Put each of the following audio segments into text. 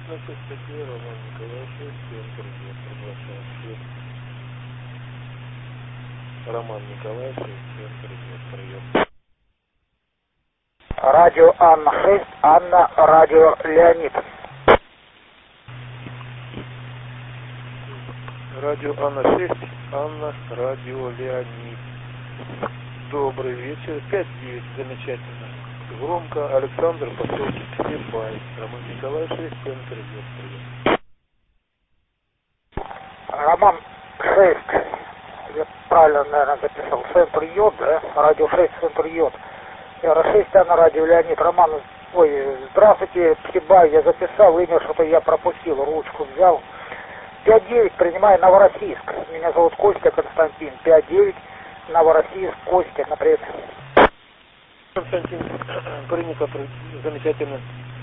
на частоте Роман Николаевич, центр идет, приглашает свет. Роман Николаевич, центр идет, прием. Радио Анна-6, Анна, радио Леонид. Радио Анна-6, Анна, радио Леонид. Добрый вечер, 5-9, замечательно. Громко, Александр, поселок Степай. Роман Николаевич, центр идет, прием. Роман 6, я правильно, наверное, записал, центр Йод, да? Радио 6, центр Йод. R6, Анна, радио Леонид. Роман, ой, здравствуйте, Степай, я записал имя, что-то я пропустил, ручку взял. 5-9, принимаю Новороссийск. Меня зовут Костя Константин. 5-9, Новороссийск, Костя, например. Константин, принято, замечательно.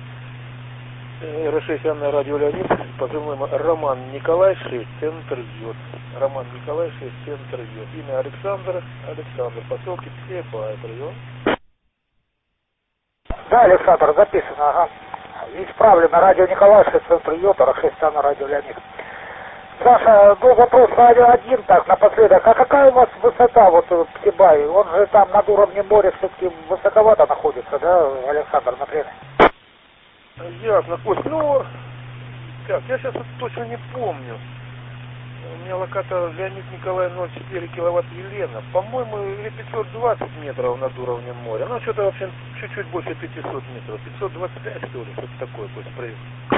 R6, Анна, радио Леонид, позывной Роман Николаевич, центр идет. Роман Николаевич, центр идет. Имя Александр, Александр, поселок Степай, прием. Да, Александр, записано, ага. Исправлено, радио Николаевич, центр идет, R6, Анна, радио Леонид. Саша, был вопрос один, так, напоследок. А какая у вас высота, вот, Птибай? Он же там над уровнем моря все-таки высоковато находится, да, Александр, например? Ясно, Кость, ну, так, я сейчас точно не помню. У меня локатор Леонид Николаевич 0,4 киловатт Елена. По-моему, или 520 метров над уровнем моря. Ну, что-то вообще чуть-чуть больше 500 метров. 525, что ли, что-то такое, Кость, проект.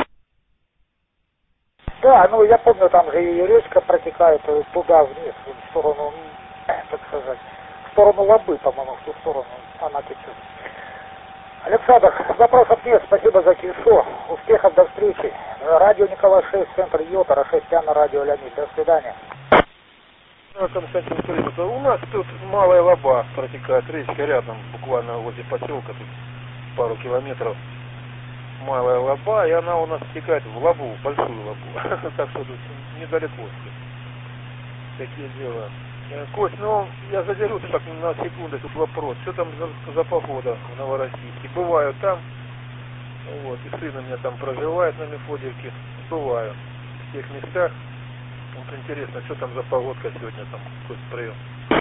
Да, ну я помню, там же и речка протекает туда вниз, в сторону, так сказать, в сторону Лабы, по-моему, в ту сторону она течет. Александр, вопросов нет, спасибо за кишо, успехов, до встречи. Радио Николай 6, центр Йотара, 6 Анна, радио Леонид, до свидания. Константин, принято. У нас тут Малая Лаба протекает, речка рядом, буквально возле поселка, тут пару километров. Малая Лаба, и она у нас стекает в Лабу, в большую Лабу. Так что тут недалеко. Такие дела. Кость, ну, я задержусь так на секунду, тут вопрос. Что там за погода в Новороссийске? Бываю там, вот, и сын у меня там проживает на Мефодиевке. Бываю в тех местах. Вот интересно, что там за погодка сегодня там, Кость, прием.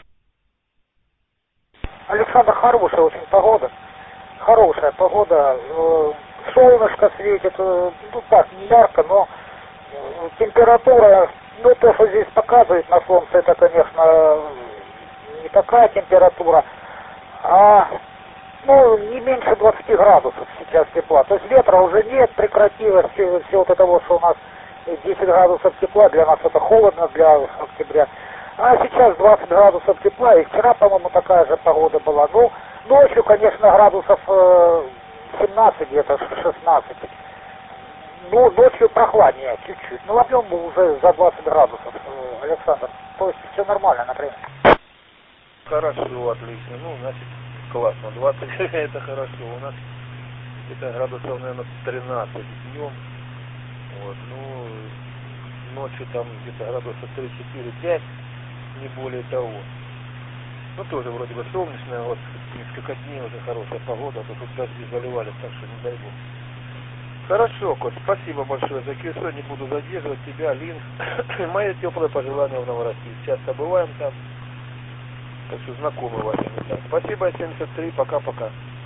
Александр, хорошая очень погода. Хорошая погода. Солнышко светит, ну так, не ярко, но температура, ну то, что здесь показывает на солнце, это, конечно, не такая температура, а, ну, не меньше 20 градусов сейчас тепла. То есть ветра уже нет, прекратилось, все вот это вот, что у нас 10 градусов тепла, для нас это холодно, для октября. А сейчас 20 градусов тепла, и вчера, по-моему, такая же погода была. Ну, ночью, конечно, градусов 17 где-то, 16. Ну, ночью прохладнее чуть-чуть. Ну, в днем уже за 20 градусов, Александр. То есть все нормально, например. Хорошо, отлично. Ну, значит, классно. 20 это хорошо. У нас это градусов, наверное, 13 днем. Вот, ну, ночью там где-то градусов 3, 4, 5, не более того. Ну, тоже вроде бы солнечная, вот несколько дней уже хорошая погода, а то тут дожди заливали, так что не дай бог. Хорошо, Кость, спасибо большое за кисо, не буду задерживать тебя, Лин. Мои теплые пожелания в Новороссии. Часто бываем там, так что знакомы ваши места. Спасибо, 73, пока-пока.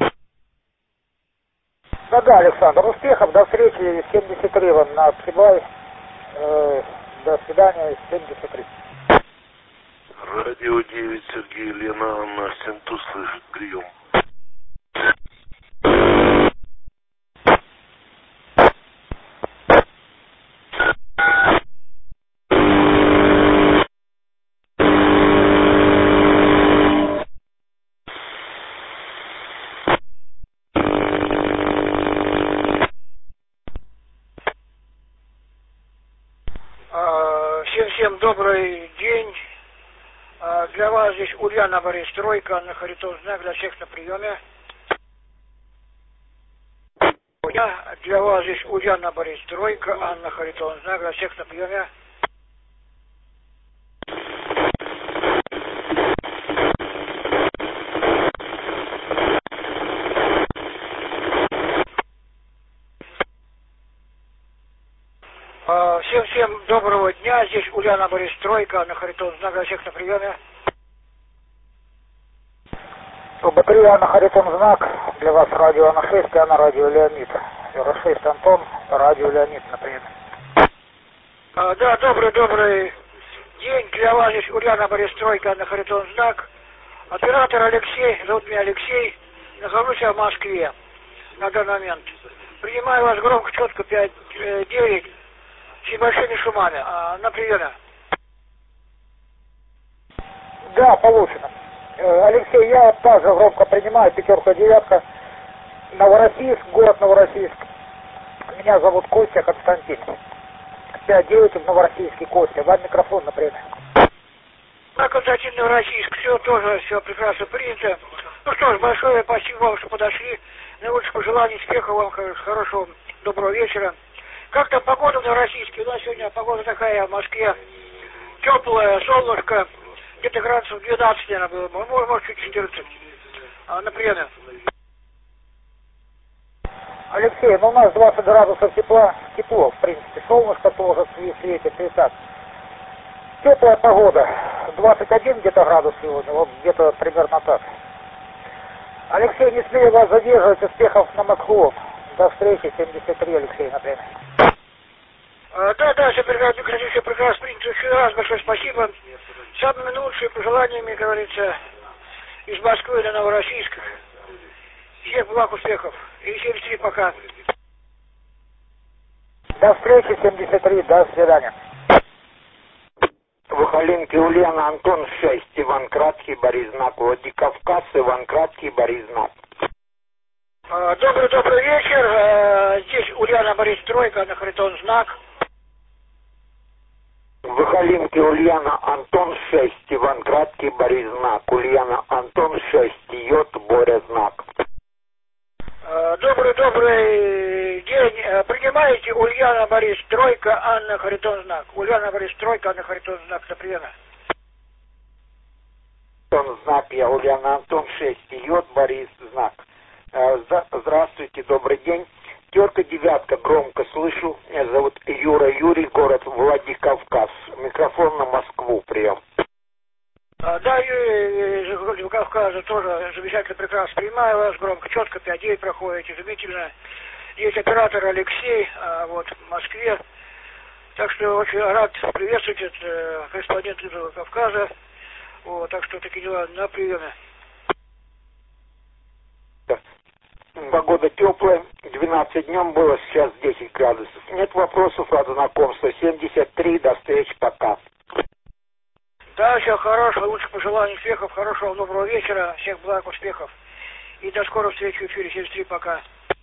Да, Александр, успехов, до встречи, 73 вам на Псибай, до свидания, 73. Радио 9, Сергей, Лена, Анна, Сенту слышит, прием. Всем добрый день. Для вас здесь Ульяна Бористройка, Анна Харитон Знак, для всех на приеме. Для вас здесь Ульяна Бористройка, Анна Харитон Знак, для всех на приеме. Доброго дня, здесь Ульяна Бористройка, на Харитон знак для всех на приеме. УБ-3 на Харитон знак, для вас радио на 6, а на радио Леонид. Р6 Антон, радио Леонид на приеме. Да, добрый день, для вас здесь Ульяна Бористройка, на Харитон знак. Оператор Алексей, зовут меня Алексей, нахожусь в Москве на данный момент. Принимаю вас громко, четко 5-9, с небольшими шумами. На приеме. Да, получено. Алексей, я также громко принимаю, 5-9, Новороссийск, город Новороссийск. Меня зовут Костя Константин. 5-9 в Новороссийске, Костя. Вам микрофон на приеме. Константин, Новороссийск, все прекрасно принято. Ну что ж, большое спасибо вам, что подошли. Наилучших пожеланий, успехов вам, хорошего, доброго вечера. Как там погода в Новороссийске? У нас сегодня погода такая в Москве. Теплая, солнышко. Где-то градусов 12, наверное, было. Может, чуть 14. На приеме. Алексей, ну у нас 20 градусов тепло, в принципе. Солнышко тоже светит и так. Теплая погода. 21 где-то градус сегодня, вот где-то примерно так. Алексей, не смею вас задерживать, успехов на Москву. До встречи, 73, Алексей, на время. Да, все прекрасно принято. Еще раз большое спасибо. Самыми лучшими пожеланиями, говорится, из Москвы до Новороссийска. Всех благ, успехов. И 73 пока. До встречи, 73, до свидания. Вахаленко Ульяна, Антон 6, Иван Краткий, Борис Знак, Владикавказ, Иван Краткий, Борис Знак. Добрый вечер. Здесь Ульяна Бористройка, на Харитон знак. Вахаленко Ульяна, Антон 6, Иван Краткий, Борис Знак, Ульяна, Антон 6, Йод, Боря Знак. Добрый день. Принимаете Ульяна Бористройка, Анна Харитон знак. Ульяна Бористройка, Анна Харитон знак, на приеме. Антон знак, я Ульяна, Антон 6, Йод, Борис Знак. Здравствуйте, добрый день. 9, громко слышу. Меня зовут Юрий, город Владикавказ. Микрофон на Москву, прием. Да, Юрий из Владикавказа тоже замечательно, прекрасно принимаю вас, громко, четко, 5-9 проходите, изумительно. Есть оператор Алексей, вот, в Москве. Так что очень рад приветствовать корреспондент из Владикавказа. Вот, так что такие дела на приеме. Погода теплая, 12 днем было, сейчас 10 градусов. Нет вопросов, рад знакомству. 73, до встречи, пока. Да, всего хорошего, лучших пожеланий, успехов, хорошего, доброго вечера, всех благ, успехов. И до скорой встречи в эфире, 73, пока.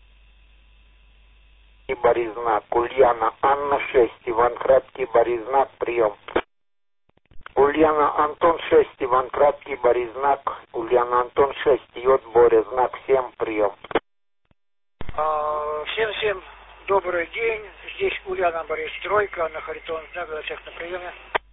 И Борис Знак, Ульяна, Анна 6, Иван Краткий, Борис Знак, прием. Ульяна, Антон 6, Иван Краткий, Борис Знак, Ульяна, Антон 6, Йод, Боря Знак, 7, прием. Всем добрый день. Здесь Ульяна Бористройка, на Харитон знак для всех на приеме.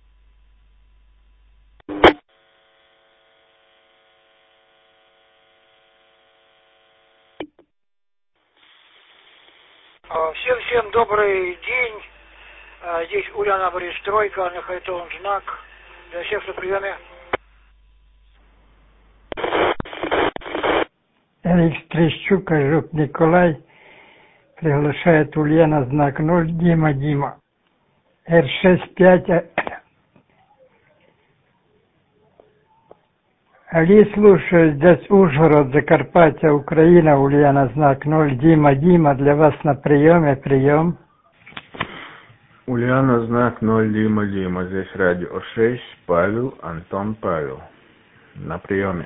Всем добрый день. Здесь Ульяна Бористройка, на Харитон знак для всех на приеме. Эрик Трещук, Жук Николай, приглашает Ульяна, знак 0, Дима. Р65. Али, слушаю, здесь Ужгород, Закарпаття, Украина, Ульяна, знак 0, Дима, для вас на приеме, прием. Ульяна, знак 0, Дима, здесь радио 6, Павел, Антон, Павел, на приеме.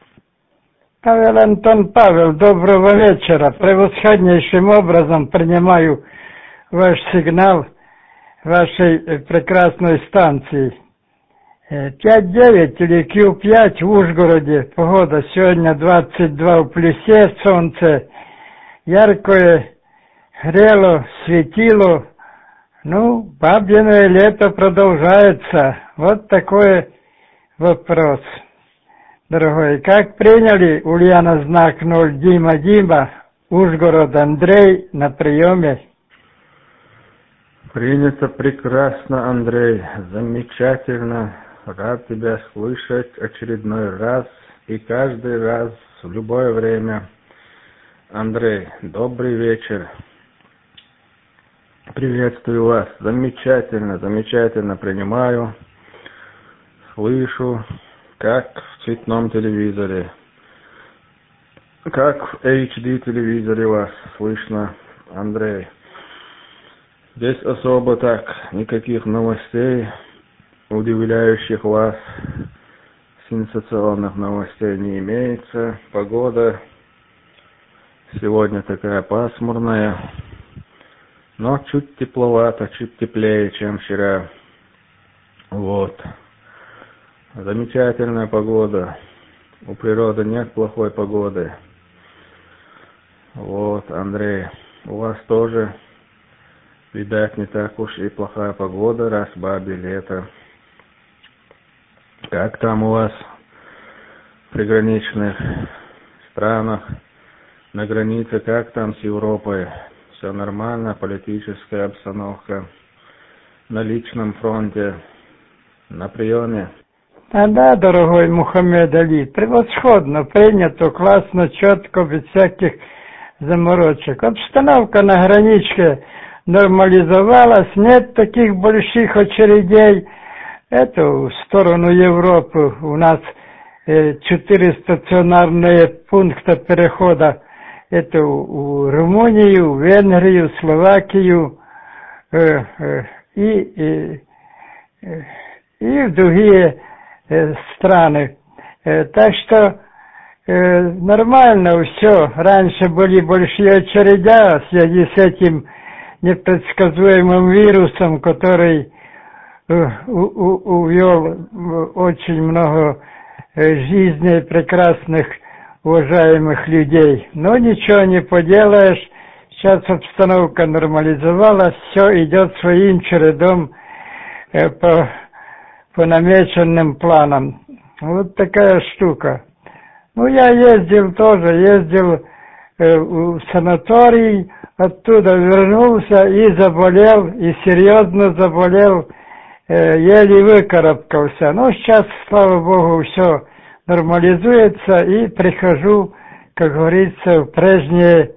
Павел, доброго вечера. Превосходнейшим образом принимаю ваш сигнал вашей прекрасной станции. 5-9 или Q5 в Ужгороде. Погода сегодня 22 в плюсе, солнце яркое, грело, светило. Ну, бабьиное лето продолжается. Вот такой вопрос. Дорогой, как приняли Ульяна, знак 0, Дима, Ужгород, Андрей на приеме? Принято прекрасно, Андрей. Замечательно. Рад тебя слышать очередной раз и каждый раз в любое время. Андрей, добрый вечер. Приветствую вас. Замечательно, замечательно принимаю. Слышу, как в цветном телевизоре. Как в HD телевизоре вас слышно, Андрей. Здесь особо так, никаких новостей, удивляющих вас, сенсационных новостей не имеется. Погода сегодня такая пасмурная, но чуть тепловато, чуть теплее, чем вчера. Вот. Замечательная погода. У природы нет плохой погоды. Вот, Андрей, у вас тоже, видать, не так уж и плохая погода, раз бабе лето. Как там у вас в приграничных странах, на границе, как там с Европой? Все нормально, политическая обстановка, на личном фронте, на приеме? Да, дорогой Мухаммед Али, превосходно, принято, классно, четко, без всяких заморочек. Обстановка на граничке нормализовалась, нет таких больших очередей. Это в сторону Европы у нас 4 стационарные пункта перехода. Это у Румынию, Венгрию, Словакию и в другие страны. Так что нормально все. Раньше были большие очереди в связи с этим непредсказуемым вирусом, который увел очень много жизней прекрасных, уважаемых людей. Но ничего не поделаешь. Сейчас обстановка нормализовалась, все идет своим чередом по намеченным планам. Вот такая штука. Ну, я ездил в санаторий, оттуда вернулся и заболел, и серьезно заболел, еле выкарабкался. Но сейчас, слава Богу, все нормализуется, и прихожу, как говорится, в прежние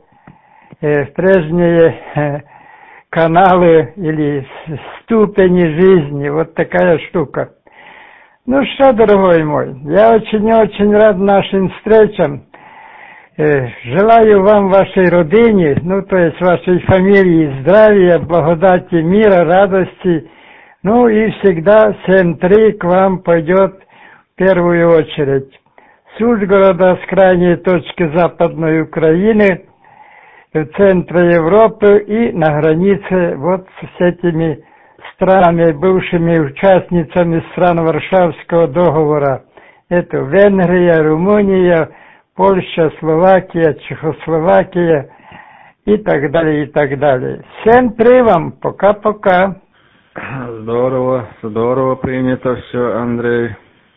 каналы или ступени жизни. Вот такая штука. Ну что, дорогой мой, я очень рад нашим встречам. Желаю вам, вашей родине, ну то есть вашей фамилии, здравия, благодати, мира, радости. Ну и всегда 7-3 к вам пойдет в первую очередь. С Ужгорода, с крайней точки Западной Украины, в центре Европы и на границе вот с этими странами, бывшими участницами стран Варшавского договора. Это Венгрия, Румыния, Польша, Словакия, Чехословакия и так далее, и так далее. 7-3 вам, пока-пока. Здорово принято все, Андрей.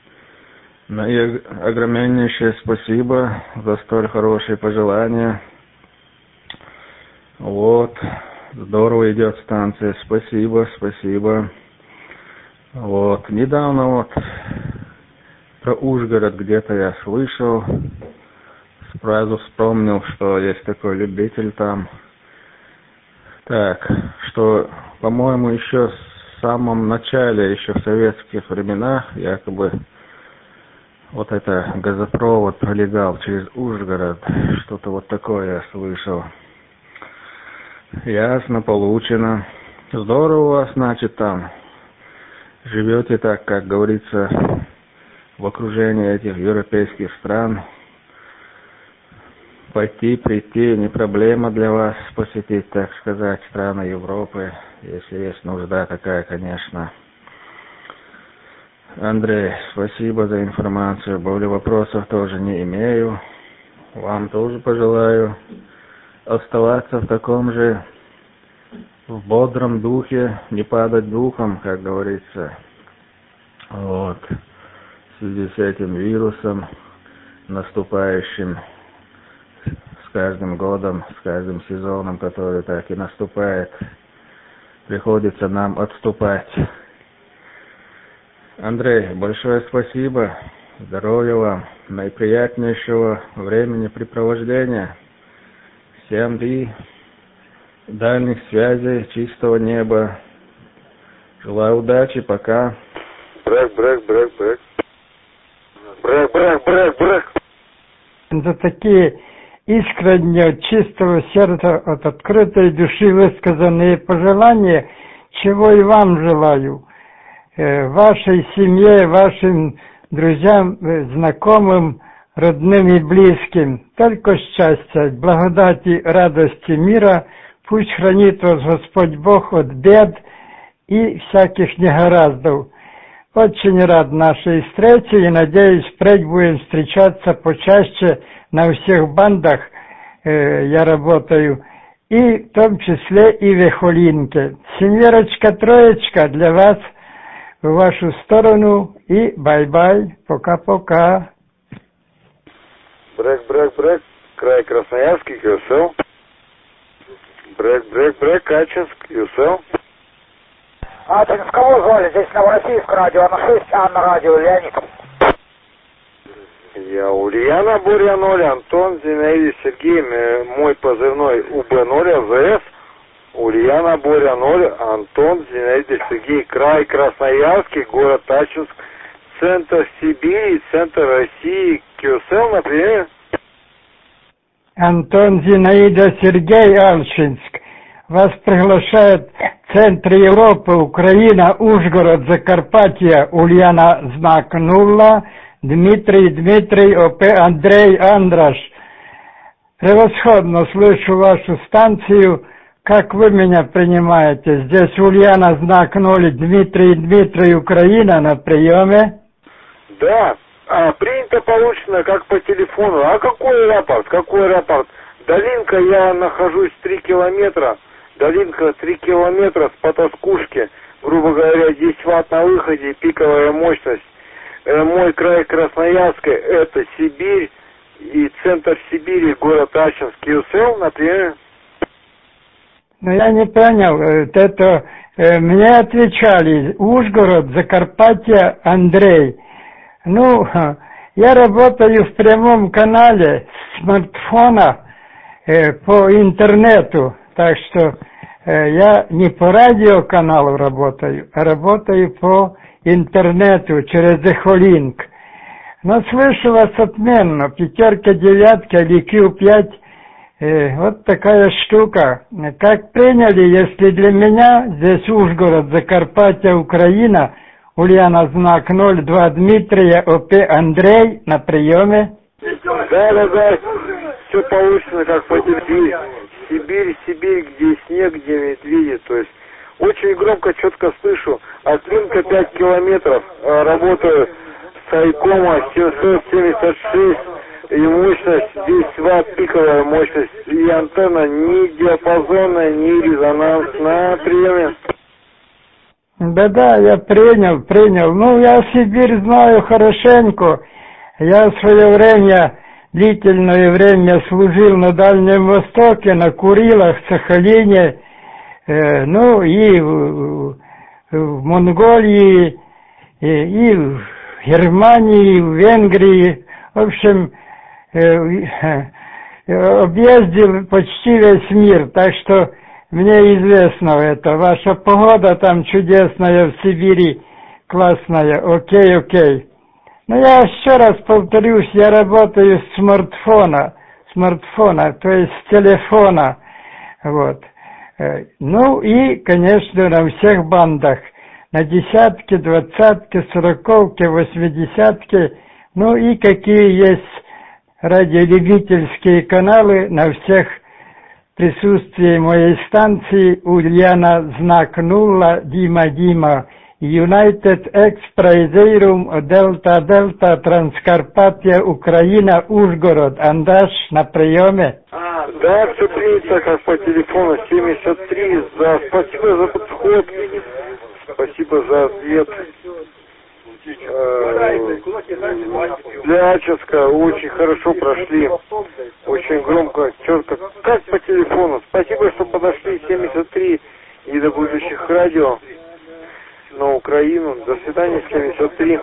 И огромнейшее спасибо за столь хорошие пожелания. Вот, здорово идет станция, спасибо. Вот, недавно вот про Ужгород где-то я слышал, сразу вспомнил, что есть такой любитель там. Так, что, по-моему, еще в самом начале, еще в советских временах, якобы, вот это газопровод пролегал через Ужгород, что-то вот такое я слышал. Ясно, получено. Здорово у вас, значит, там. Живете так, как говорится, в окружении этих европейских стран. Пойти, прийти, не проблема для вас посетить, так сказать, страны Европы, если есть нужда такая, конечно. Андрей, спасибо за информацию. Более вопросов тоже не имею. Вам тоже пожелаю оставаться в таком же, в бодром духе, не падать духом, как говорится. Вот. В связи с этим вирусом, наступающим с каждым годом, с каждым сезоном, который так и наступает. приходится нам отступать. Андрей, большое спасибо. Здоровья вам, наиприятнейшего времяпрепровождения. Всем дальних связей, чистого неба. Желаю удачи, пока. Брак. За такие искренне от чистого сердца, от открытой души высказанные пожелания, чего и вам желаю. Вашей семье, вашим друзьям, знакомым, родным и близким. Только счастья, благодати, радости, мира. Пусть хранит вас Господь Бог от бед и всяких негораздов. Очень рад нашей встрече и надеюсь, впредь будем встречаться почаще на всех бандах. Я работаю. И в том числе и в Эхолинке. Семерочка, троечка для вас в вашу сторону и бай-бай, пока-пока. Брак, край Красноярский, QSL. Брак, Качинск, QSL. С кого звали? Здесь Новороссийск, радио на 6, а на радио Леонид. Я Ульяна, Боря 0, Антон, Зинаида, Сергей, мой позывной УБ0, АЗС. Ульяна, Боря 0, Антон, Зинаида, Сергей, край Красноярский, город Ачинск, центр Сибири, центр России, QSL, например. Антон, Зинаида, Сергей, Ачинск. Вас приглашает Центр Европы, Украина, Ужгород, Закарпатье, Ульяна, знак 0, Дмитрий, ОП, Андрей, Андраш. Превосходно слышу вашу станцию. Как вы меня принимаете? Здесь Ульяна, знак 0, Дмитрий, Украина, на приеме. Да, принято получено как по телефону. А какой аэропорт? Долинка, я нахожусь 3 километра. Долинка 3 километра с Потаскушки, грубо говоря, 10 ватт на выходе, пиковая мощность. Мой край Красноярский, это Сибирь, и центр Сибири, город Ачинск, QSL, например. Ну, я не понял, это мне отвечали, Ужгород, Закарпатье, Андрей. Ну, я работаю в прямом канале смартфона по интернету, так что я не по радиоканалу работаю, а работаю по интернету через Эхолинк. Но слышу вас отменно, 5, 9 или Q5, вот такая штука. Как приняли, если для меня здесь Ужгород, Закарпатье, Украина, Ульяна, знак 0, 2 Дмитрия, ОП Андрей на приеме? Да, все получено как по телефону. Сибирь, где снег, где медведи, то есть очень громко, четко слышу. От Линка 5 километров, работаю с Айкома 776, и мощность 10 ватт, пиковая мощность, и антенна ни диапазонная, ни резонансная, на приеме. Да, я принял. Ну, я Сибирь знаю хорошенько. Я в свое время, длительное время служил на Дальнем Востоке, на Курилах, Сахалине, ну и в Монголии, и в Германии, в Венгрии. В общем, объездил почти весь мир, так что мне известно это. Ваша погода там чудесная в Сибири, классная. Окей. Но я еще раз повторюсь, я работаю с смартфона, то есть с телефона. Вот. Ну и, конечно, на всех бандах. На 10-ке, 20-ке, 40-ке, 80-ке. Ну и какие есть радиолюбительские каналы на всех присутствии моей станции. Ульяна, знак 0, Дима, United Expresseirum, Delta, Транскарпатья, Украина, Ужгород, Андаш на приеме. Да, все принято как по телефону, 73, спасибо за подход, спасибо за ответ. Для Ачинска очень хорошо прошли, очень громко, четко, как по телефону. Спасибо, что подошли, 73, и до будущих видео на Украину. До свидания, 73.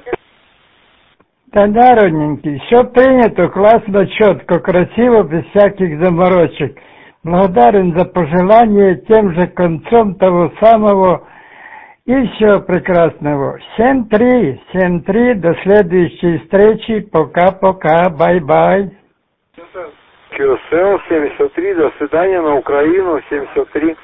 Да, родненький, все принято, классно, четко, красиво, без всяких заморочек. Благодарен за пожелание тем же концом того самого и всего прекрасного. 7-3, до следующей встречи, пока-пока, бай-бай. QSL 73, до свидания, на Украину, 73.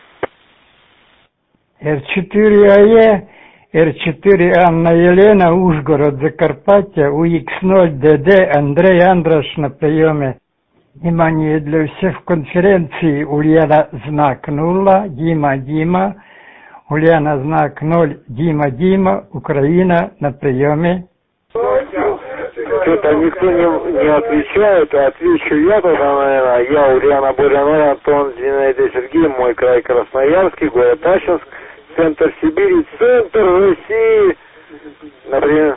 Р4АЕ, Р4 Анна Елена, Ужгород, Закарпаття, УХ0ДД, Андрей Андрош на приеме. Внимание для всех конференции, Ульяна знак 0, Дима, Ульяна знак 0, Дима, Украина на приеме. Что-то никто не отвечает, а отвечу я тогда, наверное. Я Ульяна Боря 0, Антон Зинаида Сергей, мой край Красноярский, город Ачинск, центр Сибири, центр России, например.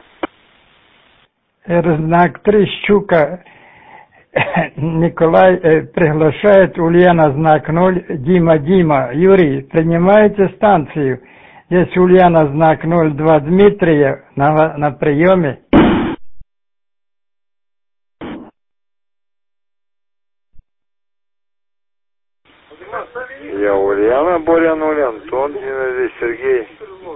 Знак 3, Щука, Николай приглашает, Ульяна знак 0, Дима, Юрий, принимаете станцию. Здесь Ульяна знак 02, Дмитрия на приеме. Я Ульяна Боря 0, Антон Зинаида Сергей.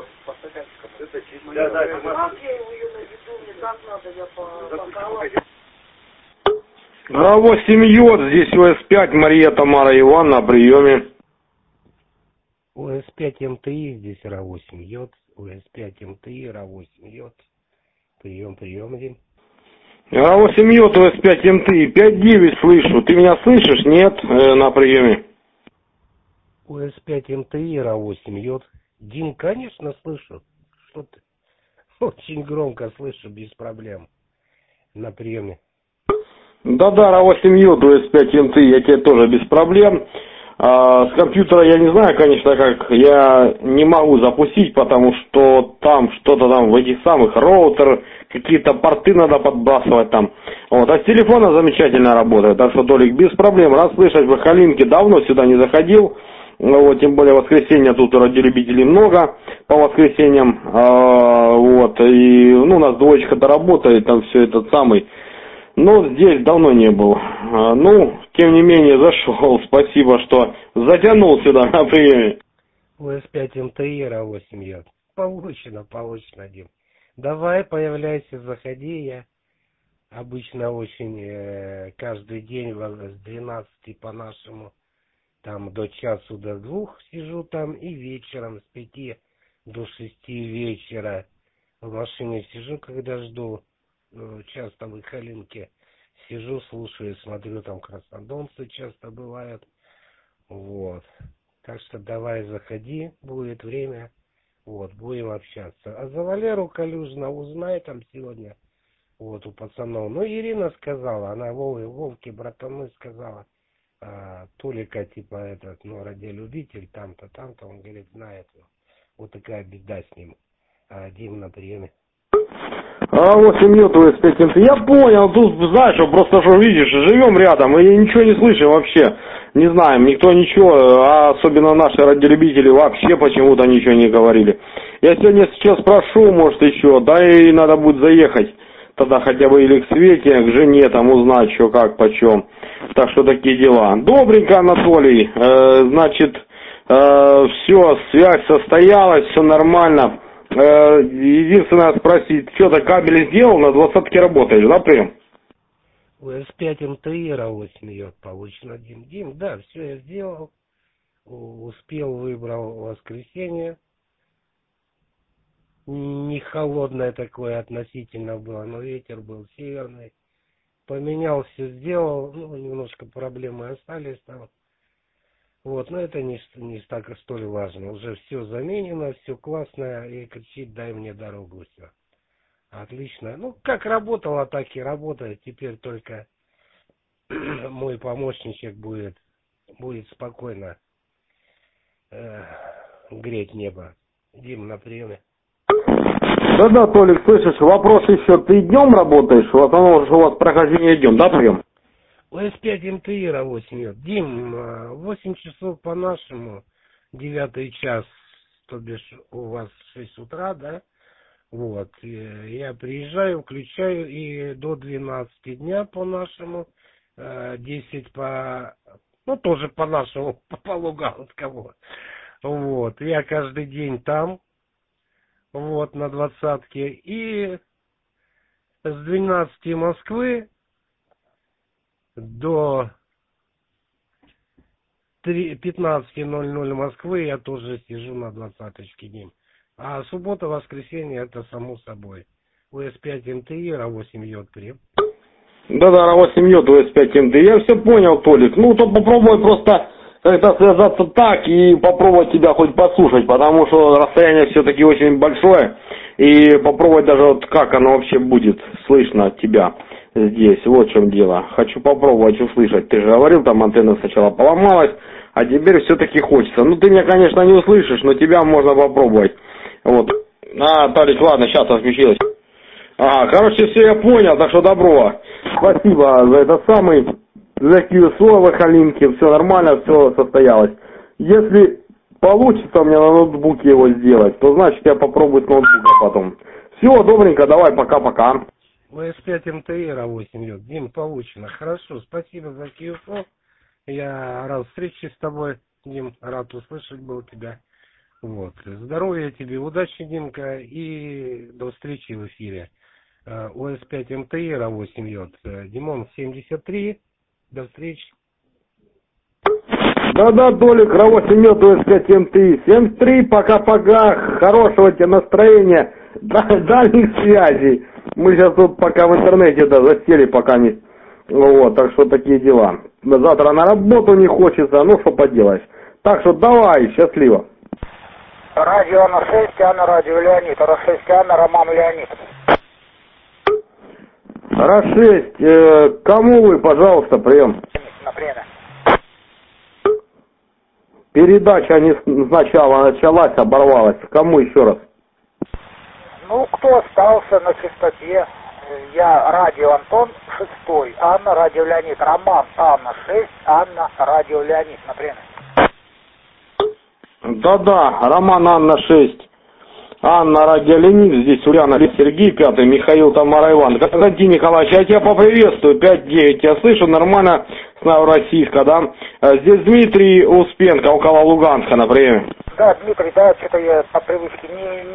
РА-8 Йод, здесь ОС-5, Мария Тамара Иван на приеме. ОС-5 МТИ, здесь РА-8 Йод, ОС-5 МТИ, РА-8 Йод. Прием, Дим. РА-8 Йод, ОС-5 МТИ, 5-9 слышу. Ты меня слышишь? Нет, на приеме. ОС-5 МТИ, РА-8 Йод. Дим, конечно, слышу. Что ты? Очень громко слышу, без проблем. На приеме. Да, РА-8 Йод, ОС-5 МТИ, я тебе тоже без проблем. С компьютера я не знаю, конечно, как я не могу запустить, потому что там что-то там в этих самых роутер, какие-то порты надо подбрасывать там. Вот, а с телефона замечательно работает, так что, Толик, без проблем. Раз слышать в Халинке, давно сюда не заходил, вот, тем более воскресенье тут радиолюбителей много по воскресеньям, вот, и, ну, у нас двоечка-то работает, там все этот самый. Но здесь давно не был. Ну, тем не менее, зашел. Спасибо, что затянул сюда на приеме. ОС-5 МТИ, РА-8 Йод. Получено, Дим. Давай, появляйся, заходи. Я обычно очень каждый день с 12 по нашему, там до часу до 2 сижу там, и вечером с 5 до 6 вечера в машине сижу, когда жду. Часто в Халинке сижу, слушаю, смотрю, там краснодонцы часто бывают. Вот. Так что давай заходи, будет время. Вот, будем общаться. А за Валеру Калюжина узнай там сегодня. Вот, у пацанов. Ну, Ирина сказала, она Вовке, братаны сказала. Толика, типа, этот, ну, радиолюбитель, там-то. Он говорит, знает. Вот такая беда с ним. Дим на приеме. РА-8 Йод, ОС-5 МТИ. Я понял, тут, знаешь, что просто, что видишь, живем рядом и ничего не слышим вообще. Не знаем, никто ничего, а особенно наши радиолюбители вообще почему-то ничего не говорили. Я сегодня сейчас спрошу, может, еще, да и надо будет заехать тогда хотя бы или к Свете, к жене, там узнать, что как, почем. Так что такие дела. Добренько, Анатолий, значит, все, связь состоялась, все нормально. Единственное спросить, что-то кабель сделал, на 20-ке работаешь, да, прием? ОС-5 МТИ, РА-8 Йод, получено, Дим, да, все я сделал, успел, выбрал воскресенье, не холодное такое относительно было, но ветер был северный, поменял, все сделал, ну, немножко проблемы остались там. Вот, но это не так столь важно. Уже все заменено, все классно, и кричит, дай мне дорогу, все. Отлично. Ну, как работало, так и работает. Теперь только мой помощничек будет спокойно греть небо. Дим, на приеме. Да, Толик, слышишь, вопрос еще, ты днем работаешь? В основном у вас прохождение днем, да, прием? ОС-5 МТИ, РА-8 Йод. Дим, 8 часов по нашему, 9 час то бишь у вас 6 утра, да? Вот, я приезжаю, включаю, и до 12 дня по нашему, 10 по, ну, тоже по нашему, по Луганскому. Вот, я каждый день там, вот, на 20-ке, и с 12 Москвы до 15:00 Москвы я тоже сижу на 20-очке днем. А суббота, воскресенье, это само собой. УС-5 МТИ, РА-8 Йод-3. Да-да, РА-8 Йод, УС-5 МТИ. Я все понял, Толик. Ну, то попробуй просто как-то связаться так и попробовать тебя хоть послушать, потому что расстояние все-таки очень большое. И попробовать даже вот как оно вообще будет слышно от тебя здесь. Вот в чем дело. Хочу попробовать услышать. Ты же говорил, там антенна сначала поломалась, а теперь все-таки хочется. Ну, ты меня, конечно, не услышишь, но тебя можно попробовать. Вот. Толик, ладно, сейчас отключилась. Короче, все я понял, так что добро. Спасибо за это самый, за QSO, Халинки, все нормально, все состоялось. Если получится у меня на ноутбуке его сделать, то значит я попробую с ноутбука потом. Все, добренько, давай, пока-пока. УС-5 МТИ, РА-8 Йод. Дим, получено. Хорошо, спасибо за QSO. Я рад встрече с тобой, Дим, рад услышать был тебя. Вот. Здоровья тебе, удачи, Димка, и до встречи в эфире. УС-5 МТИ, РА-8 Йод. Димон 73. До встречи. Да-да, Толик, РА-8 Йод, УС-5 МТИ. 73, пока-пока. Хорошего тебе настроения. Дальних связей. Мы сейчас тут пока в интернете, да, засели пока не. Вот, так что такие дела. Завтра на работу не хочется, ну что поделаешь. Так что давай, счастливо. Радио Анна 6, Анна Радио Леонид, РА-6, Анна Роман Леонид. РА-6, кому вы, пожалуйста, прием? Например. Передача не сначала началась, оборвалась. Кому еще раз? Ну, кто остался на частоте? Я Радио Антон 6, Анна Радио Леонид, Роман Анна 6, Анна Радио Леонид, например. Да-да, Роман Анна 6, Анна Радио Леонид, здесь Ульяна Сергей 5, Михаил Тамара Иван. Константин Николаевич, я тебя поприветствую, 5-9, я слышу нормально с Новороссийска, да? Здесь Дмитрий Успенко, около Луганска, например. Да, Дмитрий, да, что-то я по привычке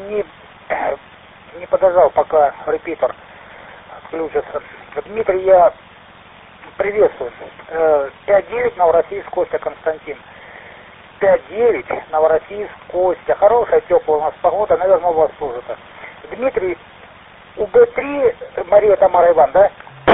не подождал, пока репитер включится. Дмитрий, я приветствую. 5-9, Новороссийск, Костя, Константин. 5-9, Новороссийск, Костя. Хорошая, теплая у нас погода, наверное, у вас тоже-то. Дмитрий, УГ-3, Мария Тамара Иван, да?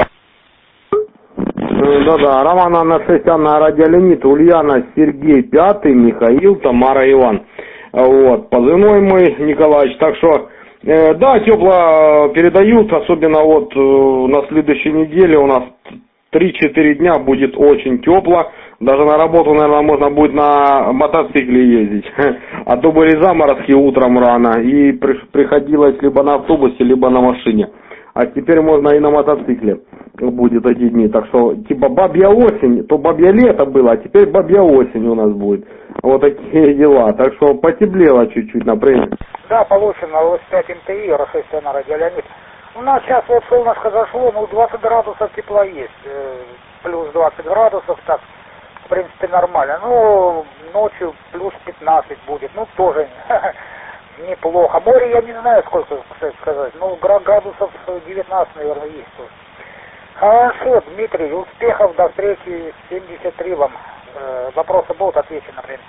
Да-да, Роман Анна 6, Анна Радио Леонид, Ульяна Сергей 5, Михаил Тамара Иван. Вот, позывной мой, Николаевич, так что, да, тепло передают, особенно вот на следующей неделе у нас 3-4 дня будет очень тепло. Даже на работу, наверное, можно будет на мотоцикле ездить. А то были заморозки утром рано, и приходилось либо на автобусе, либо на машине. А теперь можно и на мотоцикле будет эти дни. Так что, типа бабья осень, то бабья лето было, а теперь бабья осень у нас будет. Вот такие дела. Так что потеплело чуть-чуть, например. Да, получено. УС-5 МТИ, РА-6 на Радио Леонид. У нас сейчас вот солнышко зашло, ну 20 градусов тепла есть. Плюс 20 градусов, так, в принципе, нормально. Ну, ночью плюс 15 будет. Ну, тоже неплохо. Море я не знаю, сколько, кстати сказать. Ну, градусов 19, наверное, есть тоже. Хорошо, Дмитрий, успехов, до встречи, 73 вам. Вопросы будут, отвечу, например.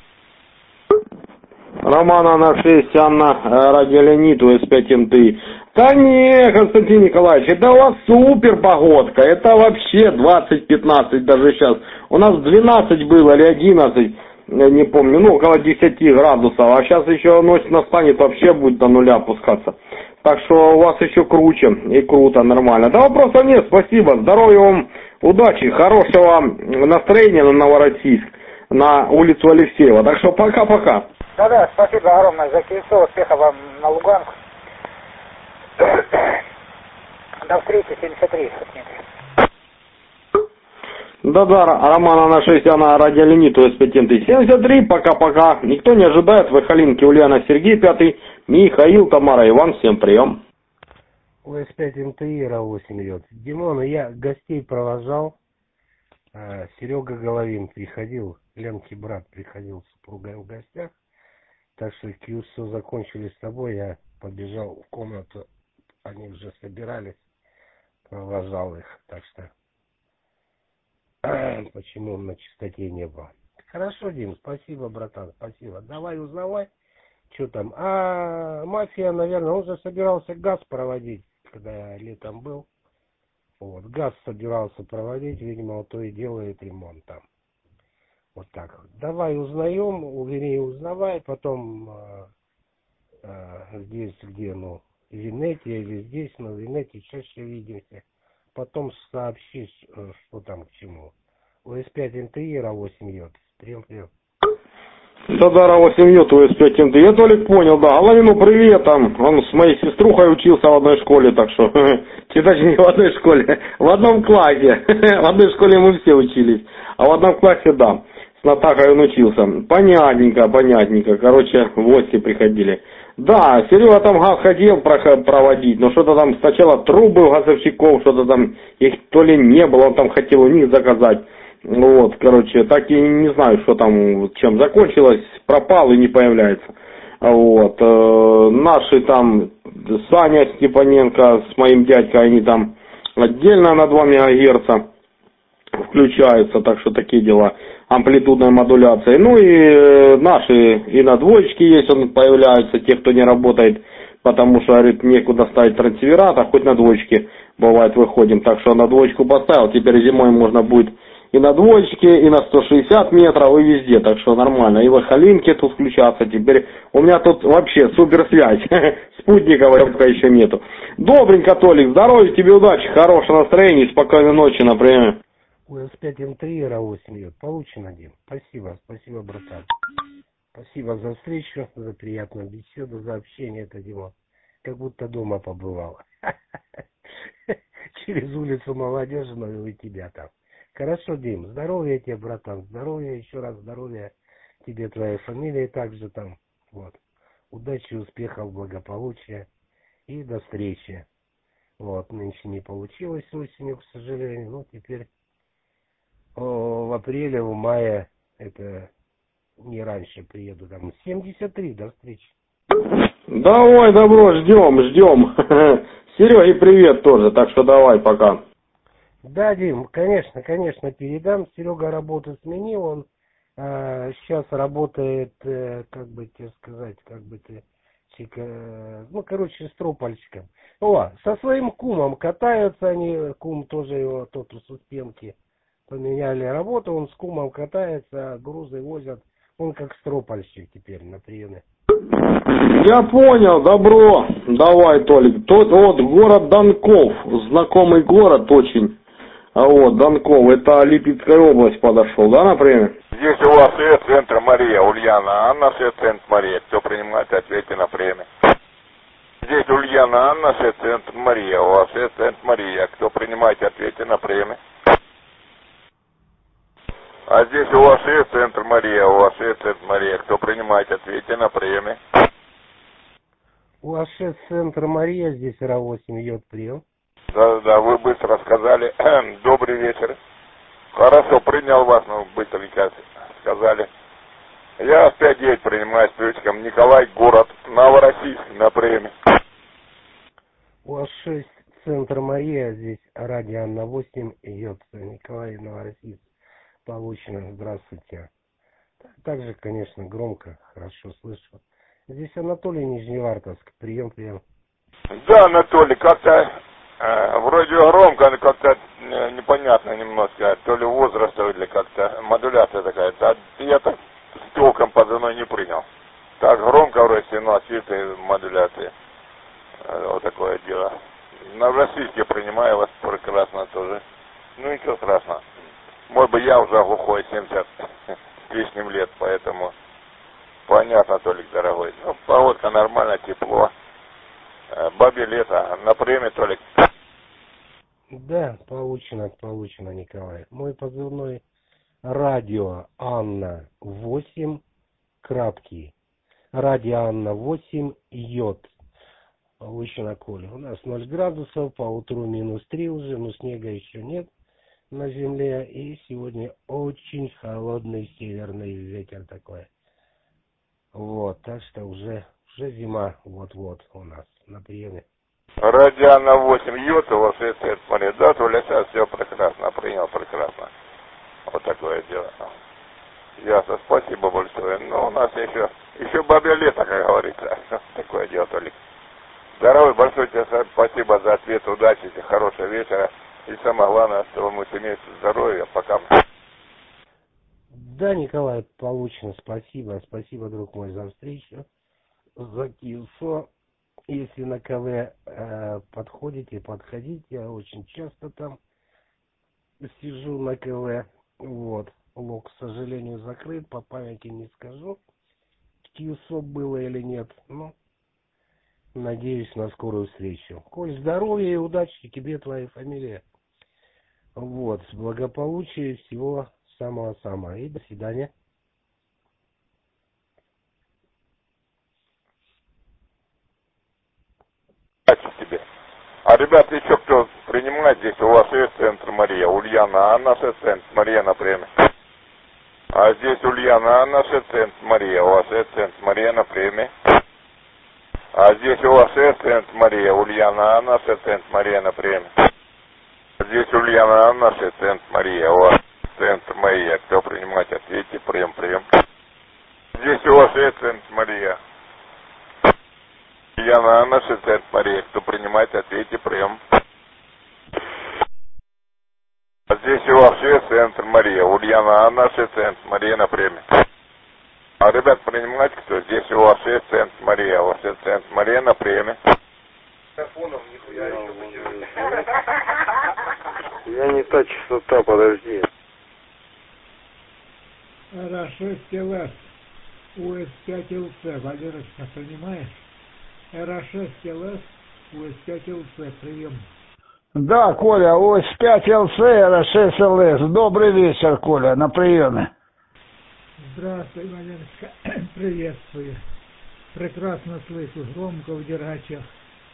Роман Анна 6, Анна Радио Леонид, УС-5 МТИ. Да не, Константин Николаевич, это у вас супер погодка. Это вообще 20-15 даже сейчас. У нас 12 было или 11, не помню, ну около 10 градусов. А сейчас еще ночь настанет, вообще будет до нуля опускаться. Так что у вас еще круче и круто, нормально. Да вопросов нет, спасибо. Здоровья вам, удачи, хорошего настроения на Новороссийск, на улицу Алексеева. Так что пока-пока. Да-да, спасибо огромное за кольцо, успехов вам на Луганск. До встречи, 73. Да-да, Романа на 6, она радиолимит УС-5 73, пока-пока. Никто не ожидает, Вахалинки, Ульяна, Сергей, 5, Михаил, Тамара, Иван, всем прием. УС-5 МТИ РА-8 идет. Димон, я гостей провожал. Серега Головин приходил, Ленки брат приходил с супругой в гостях. Так что все закончили с тобой, я побежал в комнату. Они уже собирались, провожал их. Так что почему он на чистоте не был. Хорошо, Дим, спасибо, братан, спасибо. Давай узнавай, что там. Мафия, наверное, он же собирался газ проводить, когда я летом был. Вот, газ собирался проводить, видимо, вот то и делает ремонт там. Вот так вот. Давай узнаем, узнавай, потом здесь, где, в Венете или здесь, в Венете чаще видимся. Потом сообщишь, что там к чему. УС-5 МТИ РА-8 йод. Прием. Да-да, РА-8 йод, УС-5 МТИ. Я Толик понял, да. Головину привет, там, он с моей сеструхой учился в одной школе, так что, точнее, не в одной школе, в одном классе. В одной школе мы все учились, а в одном классе, да. С Натахой он учился. Понятненько. Короче, в гости приходили. Да, Серега там газ хотел проводить, но что-то там сначала трубы у газовщиков, что-то там их то ли не было, он там хотел у них заказать. Вот, короче, так и не знаю, что там, чем закончилось, пропал и не появляется. Вот, наши там, Саня Степаненко с моим дядькой, они там отдельно на 2 МГц включаются, так что такие дела, амплитудной модуляции. Ну и наши и на двоечке есть, он появляются, те, кто не работает, потому что, говорит, некуда ставить трансферат, а хоть на двоечке, бывает, выходим. Так что на двоечку поставил, теперь зимой можно будет и на двоечке, и на 160 метров, и везде, так что нормально. И в Ахалинке тут включаться, теперь у меня тут вообще супер связь, спутниковой пока еще нету. Добренько, Толик, здоровья тебе, удачи, хорошего настроения, спокойной ночи, например. УС-5 МТИ РА-8 идет. Получено, Дим. Спасибо, братан. Спасибо за встречу, за приятную беседу, за общение, это, Дима. Как будто дома побывал. Через улицу Молодежную и тебя там. Хорошо, Дим, здоровья тебе, братан, здоровья, еще раз здоровья тебе, твоей фамилии также там. Вот. Удачи, успехов, благополучия и до встречи. Вот, нынче не получилось осенью, к сожалению, но теперь в апреле, в мае, это не раньше приеду, там 73, до встречи. Давай, добро, ждем. Сереге привет тоже, так что давай, пока. Да, Дим, конечно, передам. Серега работу сменил, он сейчас работает, как бы тебе сказать, стропольщиком. Со своим кумом катаются они, кум тоже его, тот с Успенки, поменяли работу, он с кумом катается, грузы возят, он как стропольщик теперь на приеме. Я понял, добро. Давай, Толик. Тот вот город Донков, знакомый город очень. А вот, Донков, это Липецкая область подошел, да, например? Здесь у вас центр Мария, Ульяна Анна, центр Мария. Кто принимает, ответьте на премию. Здесь Ульяна Анна, центр Мария, у вас центр Мария. Кто принимает, ответьте на премию. А здесь у вас центр Мария, у вас центр Мария. Кто принимает, ответьте на премию. У вас центр Мария, здесь РА-8 идет прием. Да, вы быстро сказали. Добрый вечер. Хорошо, принял вас, но быстренько сказали. Я 5-9 принимаю с ключиком. Николай, город Новороссийск, на премии. У вас 6, центр Мария, здесь радио на 8 идет. Николай, Новороссийск. Получено, здравствуйте. Также, конечно, громко, хорошо слышу. Здесь Анатолий, Нижневартовск. Прием. Да, Анатолий, как-то вроде громко, но как-то непонятно немножко. То ли возраст, или как-то модуляция такая. Я так толком позывной не принял. Так громко вроде, но отсюда модуляции. Вот такое дело. На российске принимаю вас прекрасно тоже. Ну ничего страшного. Может быть, я уже глухой, 70 с лишним лет, поэтому понятно, Толик, дорогой. Ну, погодка нормально, тепло. Бабе лето. На премии, Толик. Да, получено, Николай. Мой позывной радио Анна 8, краткий. Радио Анна 8, йод. Получено, Коля. У нас 0 градусов, по утру -3 уже, но снега еще нет на земле. И сегодня очень холодный северный ветер такой. Вот, так что уже зима вот-вот у нас на приеме. Радиана 8 йод, у вас есть цвет, смотри, да, Толя, сейчас все прекрасно, принял прекрасно. Вот такое дело. Ясно, спасибо большое. Но у нас еще бабье лето, как говорится. Такое дело, Толик. Здоровый, большое тебе спасибо за ответ, удачи, хорошего вечера. И самое главное, что вы имеете здоровье. Пока. Да, Николай, получено, спасибо. Спасибо, друг мой, за встречу. За КИУСО. Если на КВ подходите, подходите. Я очень часто там сижу на КВ. Вот. Лог, к сожалению, закрыт. По памяти не скажу, КИУСО было или нет. Ну, надеюсь на скорую встречу. Коль, здоровья и удачи тебе, твоей фамилии. Вот. Благополучия, всего самого-самого. И до свидания. Тебе. А, ребята, еще кто принимает здесь, у вас есть центр Мария, Ульяна, а наша центр Мария на премии. А здесь Ульяна, а наша центр Мария, у вас есть центр Мария на премии. А здесь у вас есть центр Мария, Ульяна, а наша центр Мария на премии. Здесь Ульяна, а наша центр Мария, у вас центр Мария, кто принимает, ответьте, прием. Здесь у вас есть центр Мария. Ульяна, наша центр Мария, кто принимает, ответьте, прием. А здесь у вас есть центр Мария, Ульяна, наша центр Мария на премии. А, ребят, принимайте, кто здесь у вас есть центр Мария, у вас есть центр Мария на премии. Я не та частота, подожди. РА-6ЛС, УС-5ЛЦ, Валерочка, понимаешь? РА-6ЛС, УС-5ЛЦ, прием. Да, Коля, ОС-5ЛЦ, РА-6ЛС. Добрый вечер, Коля, на приеме. Здравствуй, Валерочка, приветствую. Прекрасно слышу, громко в дергачах.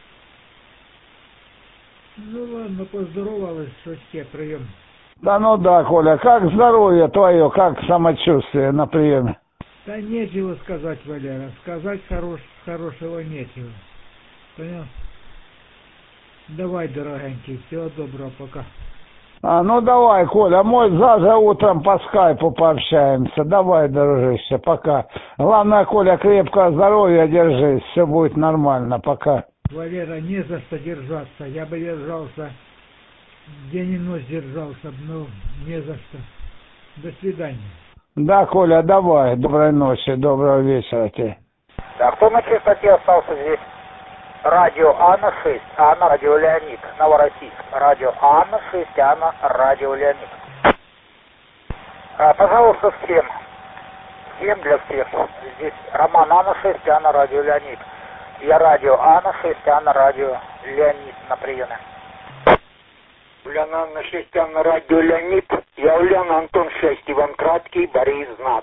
Ну ладно, поздоровалась, что тебе прием. Да ну да, Коля, как здоровье твое, как самочувствие на приеме? Да нечего сказать, Валера, сказать хорошего нечего. Понял? Давай, дорогенький, всего доброго, пока. Ну давай, Коля, может завтра утром по скайпу пообщаемся. Давай, дружище, пока. Главное, Коля, крепкого здоровья держись, все будет нормально, пока. Валера, не за что держаться, я бы держался, день и ночь держался, но не за что. До свидания. Да, Коля, давай, доброй ночи, доброго вечера тебе. Да, кто на частоте остался здесь? Радио Анна 6, Анна, радио Леонид, Новороссийск. Радио Анна 6, Анна, радио Леонид. Пожалуйста, всем для всех. Здесь Роман Анна 6, Анна, радио Леонид. Я радио Анна 6, Анна, радио Леонид на приеме. Ульяна Анна 6, Анна, радио Леонид. Я Ульяна Антон 6, Иван Краткий, Борис Знак.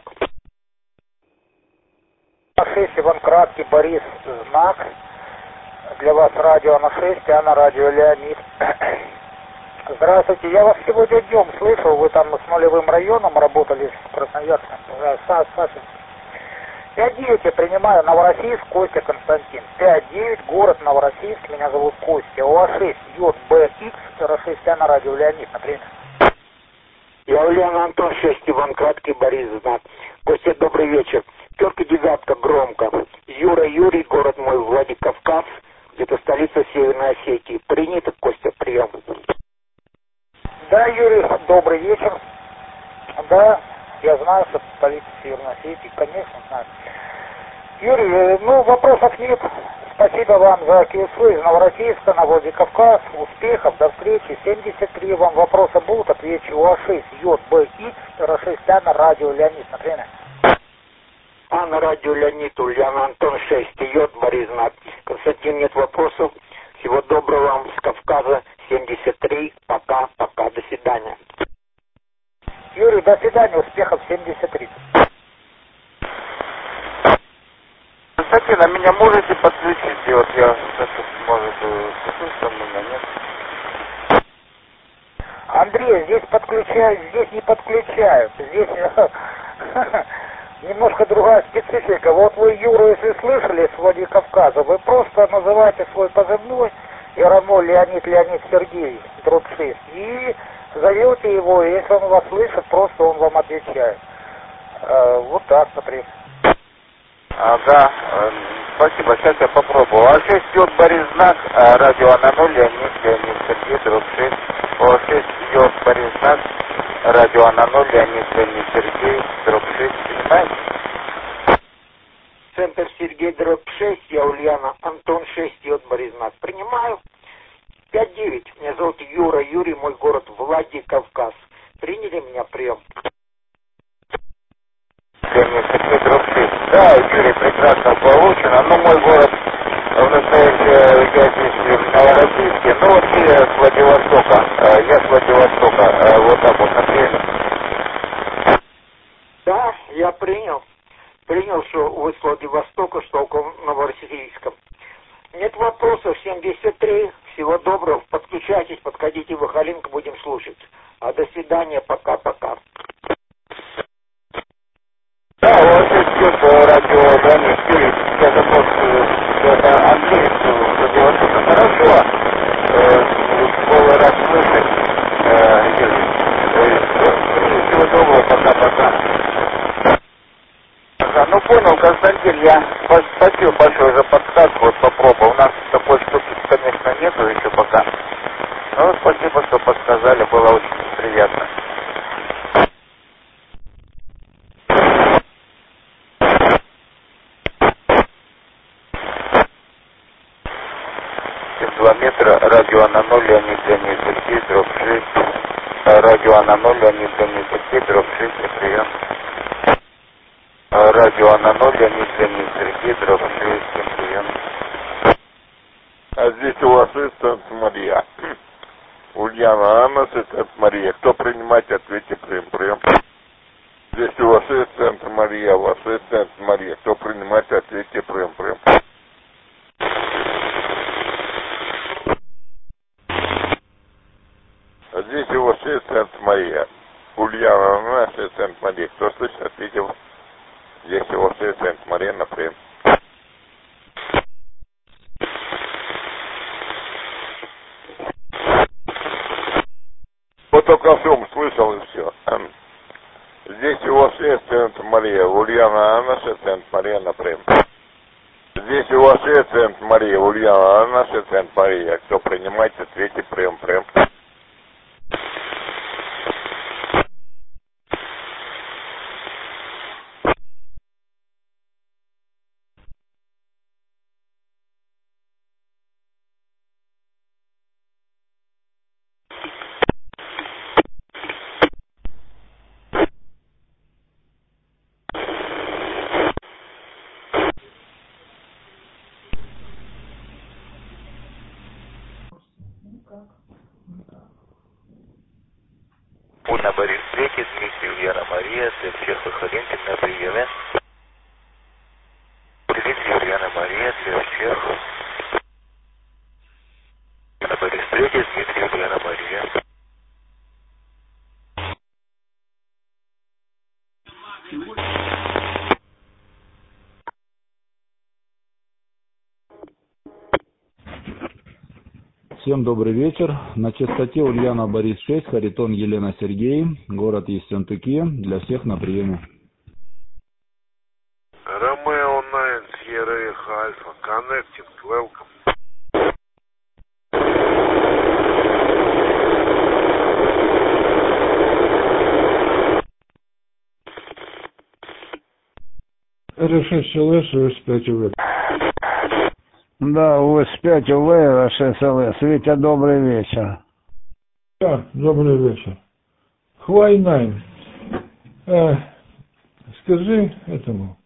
6, Иван Краткий, Борис Знак. Для вас радио на 6, а на радио Леонид. Здравствуйте, я вас сегодня днем слышал, вы там с нулевым районом работали с Красноярском. Саша. 5-9 я принимаю, Новороссийск, Костя Константин. 5-9, город Новороссийск, меня зовут Костя. УА-6, ЙБХ, РА-6, на радио Леонид, например. Я Ульяна Антон 6, Иван Краткий, Борис Знак. Костя, добрый вечер. 9, громко. Юрий, город мой, Владикавказ, где-то столица Северной Осетии. Принято, Костя, прием. Да, Юрий, добрый вечер. Да, я знаю, что столица Северной Осетии, конечно, знаю. Юрий, вопросов нет. Спасибо вам за КСУ из Новороссийска на Владикавказ. Успехов, до встречи. 73 вам вопроса будут, отвечу. УА-6, ЙБХ, РА-6, на радио Леонид, например. На радио Леонид, Ульяна Антон 6, Йод, Борис Знак. Константин, нет вопросов. Всего доброго вам с Кавказа, 73. Пока, до свидания. Юрий, до свидания, успехов 73. Кстати, на меня можете подключить? Вот я, может, слышно меня, нет? Андрей, здесь подключают, здесь не подключают. Здесь немножко другая специфика. Вот вы, Юра, если слышали с Владикавказа, вы просто называете свой позывной Яромо Леонид Сергеевич, дробь 6, и зовете его, и если он вас слышит, просто он вам отвечает. Вот так, например. Ага, спасибо, сейчас я попробую. А 6 идет Борис Знак, радио на 0, Леонид Сергей, дробь 6. О, 6 идет Борис Знак, радио на 0, Леонид Сергей, дробь 6, понимаете? Центр Сергей, дробь 6, я Ульяна, Антон 6 идет Борис Знак. Принимаю. 5-9. Меня зовут Юра, Юрий, мой город Владикавказ. Приняли меня прием? Леонид Сергей, дробь 6. Да, Юрий, прекрасно получено. Но мой город в настоящее я здесь в Новороссийске. Ну, вообще с Владивостока. Я с Владивостока. Вот так вот, например. Да, я принял. Принял, что вы с Владивостока, что около Новороссийска. Нет вопросов, 73. Всего доброго. Подключайтесь, подходите в Ахалинку, будем слушать. А до свидания, пока-пока. Да, у вас идет радио Леонид Юрий. Я забыл, что это Андрей, Владивостока. Хорошо. Новый раз слышать. Всего доброго, пока-пока. Ага, ну понял, Константин, я спасибо большое за подсказку, вот попробовал. У нас такой штуки, конечно, нету еще пока. Ну, спасибо, что подсказали, было очень приятно. Метра, радио на 0, Леонид Сергей, дробь 6. Радио на 0, Леонид Сергей, дробь 6, прием. Радио на 0, Леонид Сергей, дробь 6, прием. А здесь у вас ассистент Мария. Ульяна, Анна, ассистент Мария. Кто принимать, ответьте, прием. Здесь у вас ассистент Мария, у вас ассистент Мария. Кто принимать, ответьте, прием. Здесь его ассистент Мария. Ульяна, ассистент Мария. Кто слышит, ответил. Здесь его ассистент Мария, например. Вот только film слышал и все. Здесь его ассистент Мария. Ульяна, ассистент Мария, например. Здесь его ассистент Мария. Ульяна, ассистент Мария. Кто принимает, ответьте, прием. На Борис Треки, Дмитрий, Ульяна, Мария, всех Ахалинки на приеме. Дмитрий, Ульяна, Мария, всех. На Борис Треки, Дмитрий, Ульяна, Мария. Всем добрый вечер. На частоте Ульяна Борис 6, Харитон Елена Сергей, город Ессентуки. Для всех на приеме. Romeo 9 Sierra Alpha, connecting, welcome. РШ-ЛС, УС-5УВ. Да, УС-5УВ, РШ-ЛС. Витя, добрый вечер. Да, добрый вечер. Хвай-9. Скажи этому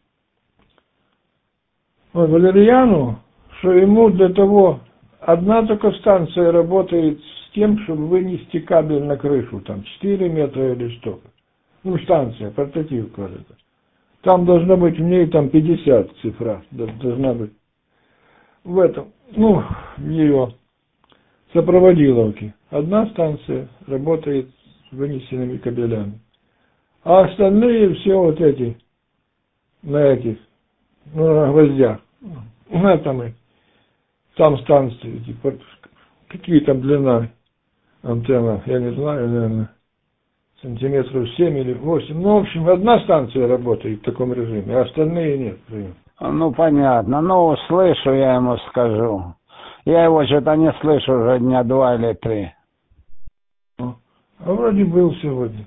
Валерьяну, что ему для того одна только станция работает с тем, чтобы вынести кабель на крышу, там 4 метра или что. Ну, станция, портатив, кажется. Там должно быть в ней там 50 цифра, должна быть. В этом, ну, ее сопроводиловки. Одна станция работает с вынесенными кабелями. А остальные все вот эти, на этих, ну, на гвоздях. На там станции, типа, какие там длина антенна, я не знаю, наверное, сантиметров 7 или 8. Ну, в общем, одна станция работает в таком режиме, а остальные нет. Ну, понятно. Ну, слышу, я ему скажу. Я его что-то не слышу уже дня 2 или 3. А вроде был сегодня.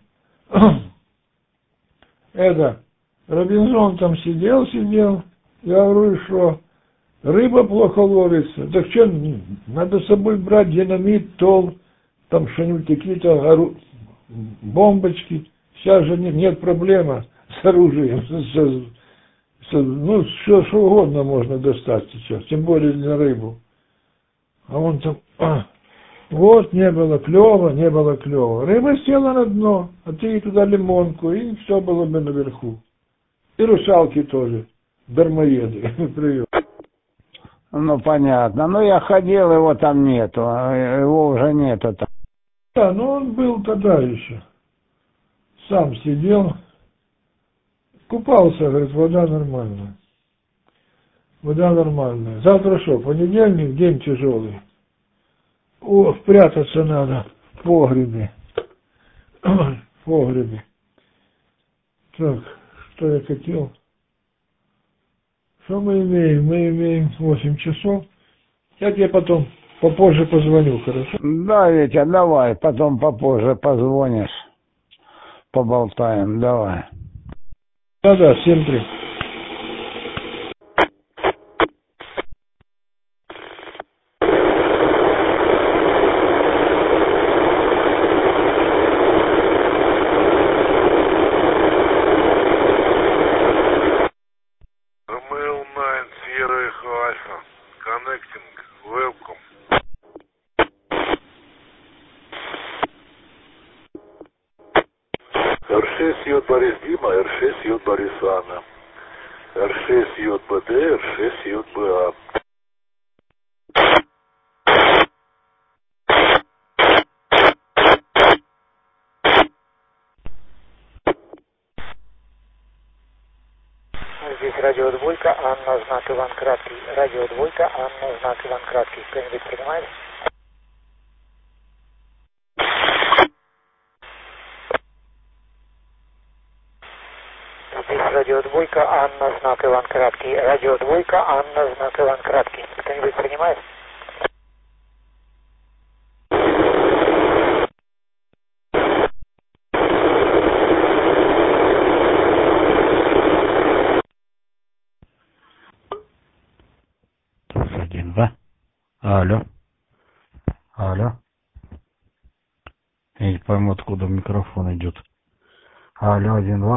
Робинзон там сидел. Я говорю, что рыба плохо ловится. Так что, надо с собой брать динамит, тол, там что-нибудь, какие-то бомбочки. Сейчас же нет проблемы с оружием. Ну, что угодно можно достать сейчас, тем более для рыбу. А он там, вот, не было клёво. Рыба села на дно, а ты туда лимонку, и все было бы наверху. И русалки тоже, дармоеды, привет. Ну, понятно. Ну, я ходил, его там нету, его уже нету там. Да, ну он был тогда еще. Сам сидел, купался, говорит, вода нормальная. Завтра что, понедельник, день тяжелый. О, прятаться надо в погребе. Так, что я хотел? Что мы имеем? Мы имеем 8 часов. Я тебе потом попозже позвоню, хорошо? Да, Витя, давай, потом попозже позвонишь. Поболтаем, давай. Да, 7-3. Romeo 9 Sierra Echo Alpha. Connecting. Welcome. R6 J Борис Дима, R6 J Борис Анна. R6 JБД, R6 JБА. Здесь радио Двойка, Анна, знак Иван Краткий. Радио Двойка, Анна, знак Иван Краткий. Кто-нибудь принимает? Здесь радио Двойка, Анна, знак Иван Краткий. Радио Двойка, Анна, знак Иван Краткий. Кто-нибудь принимает? Алло. Я не пойму, откуда микрофон идет. Алло, 1-2.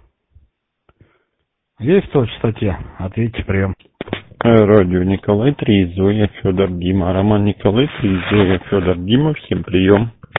Есть в частоте? Ответьте, прием. Радио Николай 3, Зоя, Федор, Дима. Роман Николай 3, Зоя, Федор, Дима. Всем прием.